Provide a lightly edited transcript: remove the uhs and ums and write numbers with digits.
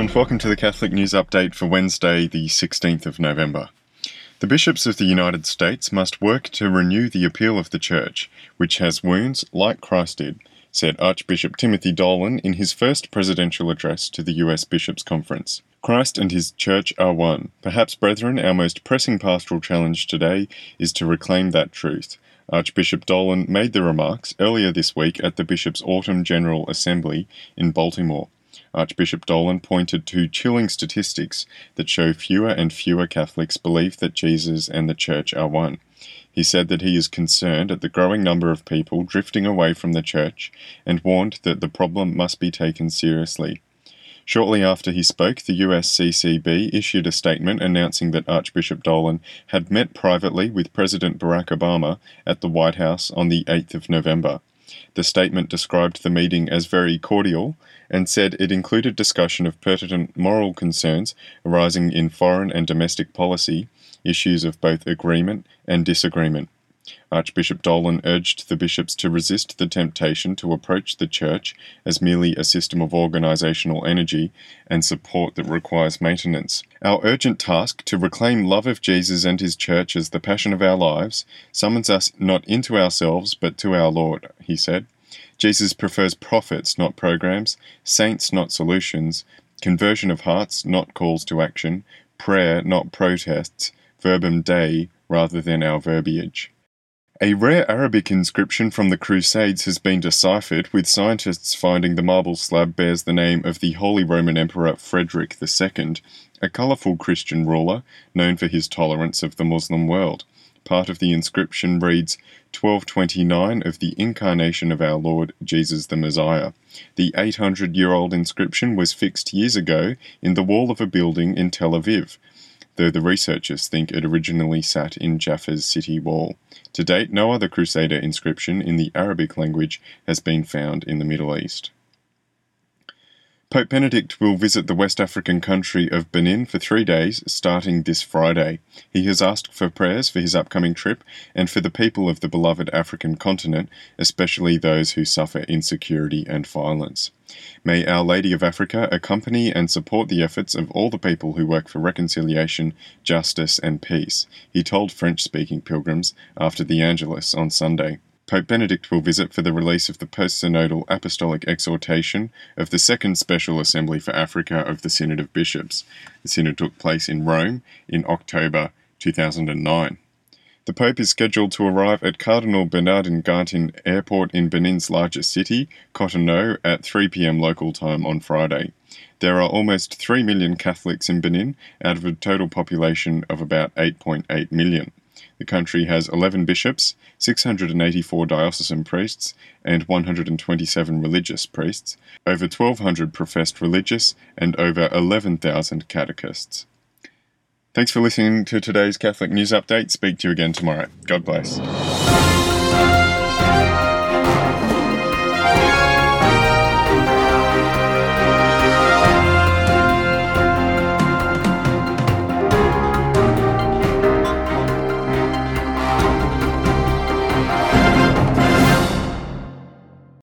and welcome to the Catholic News Update for Wednesday, the 16th of November. The bishops of the United States must work to renew the appeal of the Church, which has wounds like Christ did, said Archbishop Timothy Dolan in his first presidential address to the US Bishops' Conference. Christ and his Church are one. Perhaps, brethren, our most pressing pastoral challenge today is to reclaim that truth. Archbishop Dolan made the remarks earlier this week at the Bishops' Autumn General Assembly in Baltimore. Archbishop Dolan pointed to chilling statistics that show fewer and fewer Catholics believe that Jesus and the Church are one. He said that he is concerned at the growing number of people drifting away from the Church and warned that the problem must be taken seriously. Shortly after he spoke, the USCCB issued a statement announcing that Archbishop Dolan had met privately with President Barack Obama at the White House on the 8th of November. The statement described the meeting as very cordial and said it included discussion of pertinent moral concerns arising in foreign and domestic policy, issues of both agreement and disagreement. Archbishop Dolan urged the bishops to resist the temptation to approach the Church as merely a system of organizational energy and support that requires maintenance. Our urgent task to reclaim love of Jesus and his Church as the passion of our lives summons us not into ourselves but to our Lord, he said. Jesus prefers prophets, not programs, saints, not solutions, conversion of hearts, not calls to action, prayer, not protests, verbum Dei rather than our verbiage. A rare Arabic inscription from the Crusades has been deciphered, with scientists finding the marble slab bears the name of the Holy Roman Emperor Frederick II, a colourful Christian ruler known for his tolerance of the Muslim world. Part of the inscription reads, 1229 of the Incarnation of our Lord Jesus the Messiah. The 800-year-old inscription was fixed years ago in the wall of a building in Tel Aviv, though the researchers think it originally sat in Jaffa's city wall. To date, no other Crusader inscription in the Arabic language has been found in the Middle East. Pope Benedict will visit the West African country of Benin for 3 days, starting this Friday. He has asked for prayers for his upcoming trip and for the people of the beloved African continent, especially those who suffer insecurity and violence. May Our Lady of Africa accompany and support the efforts of all the people who work for reconciliation, justice, and peace, he told French-speaking pilgrims after the Angelus on Sunday. Pope Benedict will visit for the release of the post-synodal apostolic exhortation of the Second Special Assembly for Africa of the Synod of Bishops. The synod took place in Rome in October 2009. The Pope is scheduled to arrive at Cardinal Bernardin Gantin Airport in Benin's largest city, Cotonou, at 3 p.m. local time on Friday. There are almost 3 million Catholics in Benin, out of a total population of about 8.8 million. The country has 11 bishops, 684 diocesan priests, and 127 religious priests, over 1,200 professed religious, and over 11,000 catechists. Thanks for listening to today's Catholic News Update. Speak to you again tomorrow. God bless.